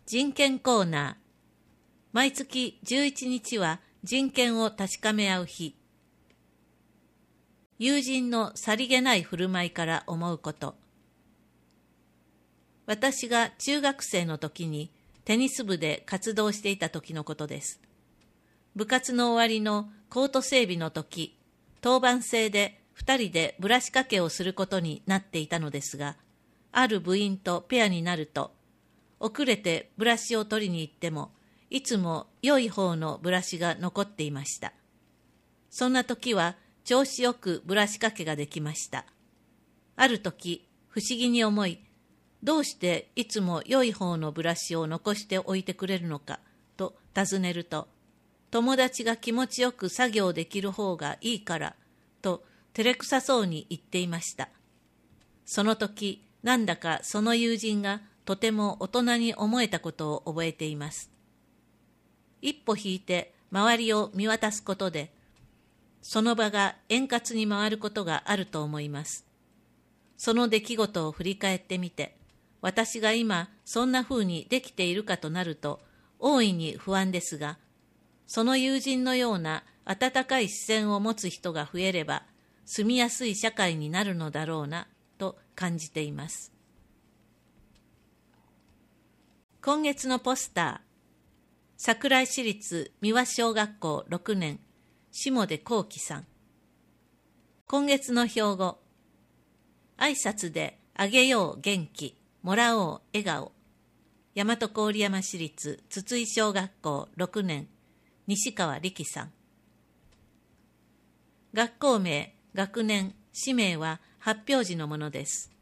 人権コーナー。毎月11日は人権を確かめ合う日。友人のさりげない振る舞いから思うこと。私が中学生の時にテニス部で活動していた時のことです。部活の終わりのコート整備の時、当番制で2人でブラシ掛けをすることになっていたのですが、ある部員とペアになると、遅れてブラシを取りに行っても、いつも良い方のブラシが残っていました。そんな時は調子よくブラシ掛けができました。ある時、不思議に思い、どうしていつも良い方のブラシを残しておいてくれるのかと尋ねると、友達が気持ちよく作業できる方がいいからと照れくさそうに言っていました。その時、なんだかその友人がとても大人に思えたことを覚えています。一歩引いて周りを見渡すことで、その場が円滑に回ることがあると思います。その出来事を振り返ってみて、私が今そんな風にできているかとなると、大いに不安ですが、その友人のような温かい視線を持つ人が増えれば、住みやすい社会になるのだろうな、と感じています。今月のポスター。桜井市立三輪小学校6年、下出幸喜さん。今月の標語。挨拶であげよう元気、もらおう笑顔。大和郡山市立筒井小学校6年、西川力さん。学校名、学年、氏名は発表時のものです。